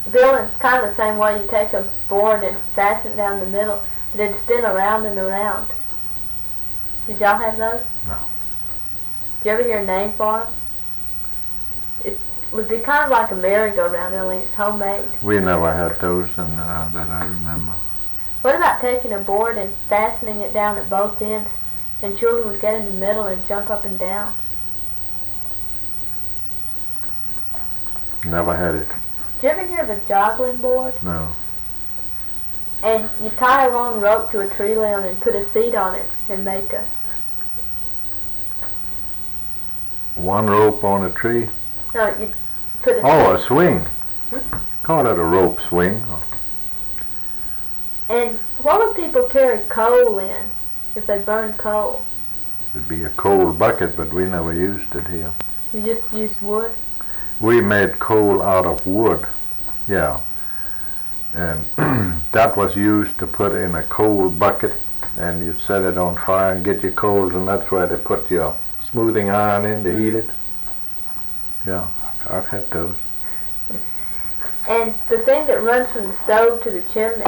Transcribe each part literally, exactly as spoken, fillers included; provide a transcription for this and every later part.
building kind of the same way. You take a board and fasten it down the middle, but it'd spin around and around. Did y'all have those? No. Did you ever hear a name for them? It would be kind of like a merry-go-round, only it's homemade. We never had those and, uh, that I remember. What about taking a board and fastening it down at both ends, and children would get in the middle and jump up and down? Never had it. Did you ever hear of a joggling board? No. And you tie a long rope to a tree limb and put a seat on it and make a... One rope on a tree? No, you put a... Oh, a swing. Hmm? Call it a rope swing. And what would people carry coal in if they burned coal? It'd be a coal bucket, but we never used it here. You just used wood? We made coal out of wood, yeah. And that was used to put in a coal bucket, and you set it on fire and get your coals, and that's where they put your smoothing iron in to heat it. Yeah, I've had those. And the thing that runs from the stove to the chimney,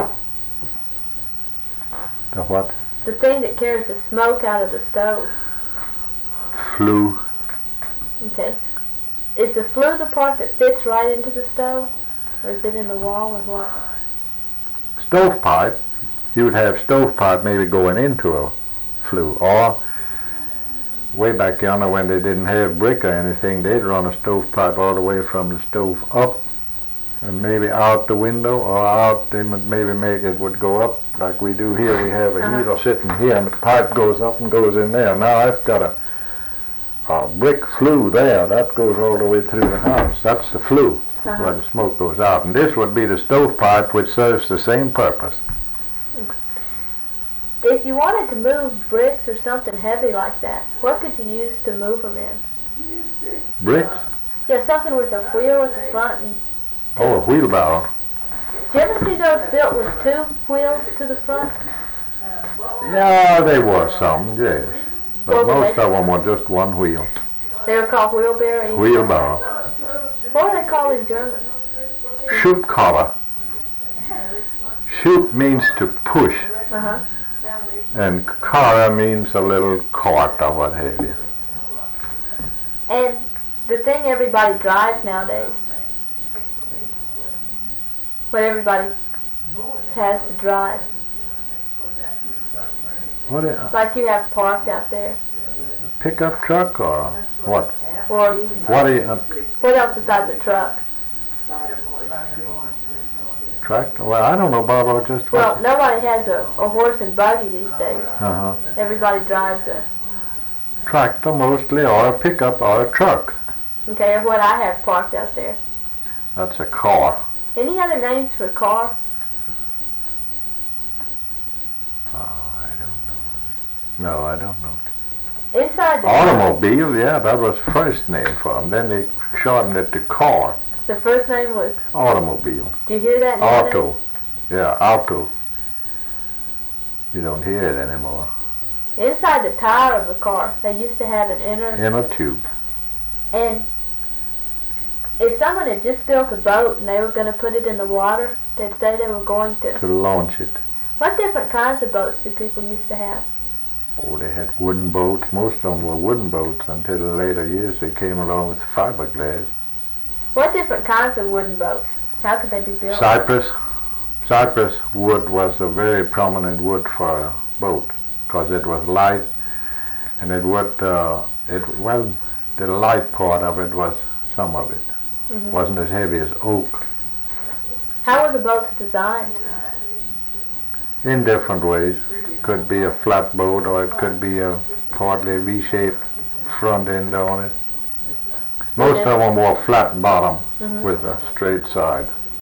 The what? the thing that carries the smoke out of the stove. Flue. Okay. Is the flue the part that fits right into the stove? Or is it in the wall or what? Stovepipe. You would have stovepipe maybe going into a flue. Or, way back yonder when they didn't have brick or anything, they'd run a stovepipe all the way from the stove up and maybe out the window, or out, they would maybe make it would go up like we do here. We have a Uh-huh. heater sitting here and the pipe goes up and goes in there. Now I've got a, a brick flue there. That goes all the way through the house. That's the flue. Uh-huh. Where the smoke goes out. And this would be the stovepipe, which serves the same purpose. If you wanted to move bricks or something heavy like that, what could you use to move them in? Bricks? Yeah, something with a wheel at the front. And Oh, a wheelbarrow. do you ever see those built with two wheels to the front? Yeah, they were some, yes. But Well, most they- of them were just one wheel. They were called wheelbarrow. Wheelbarrow. What were they called in German? Shoot collar. Shoot means to push, Uh-huh. and collar means a little cart or what have you. And the thing everybody drives nowadays, what everybody has to drive, What a like you have parked out there, pickup truck or what? or What are you, a what else besides a truck? tractor? Well, I don't know, Bob, just Well, what? nobody has a, a horse and buggy these days. Uh-huh. Everybody drives a, Tractor mostly, or a pickup, or a truck. okay, or what I have parked out there. That's a car. Any other names for car? Oh, I don't know. No, I don't know. Inside the Automobile, yeah, that was the first name for them. Then they shortened it to car. The first name was, Automobile. do you hear that nowadays? Auto. Yeah, auto. You don't hear it anymore. Inside the tire of the car, they used to have an inner, Inner tube. and if someone had just built a boat and they were going to put it in the water, they'd say they were going to. To launch it. What different kinds of boats did people used to have? Oh, they had wooden boats. Most of them were wooden boats until the later years they came along with fiberglass. What different kinds of wooden boats? How could they be built? Cypress. Cypress wood was a very prominent wood for a boat because it was light, and it would, uh, it well, the light part of it was some of it. Mm-hmm. Wasn't as heavy as oak. How were the boats designed? In different ways. Could be a flat boat, or it could be a partly V-shaped front end on it. Most of them were flat bottom Mhm. with a straight side.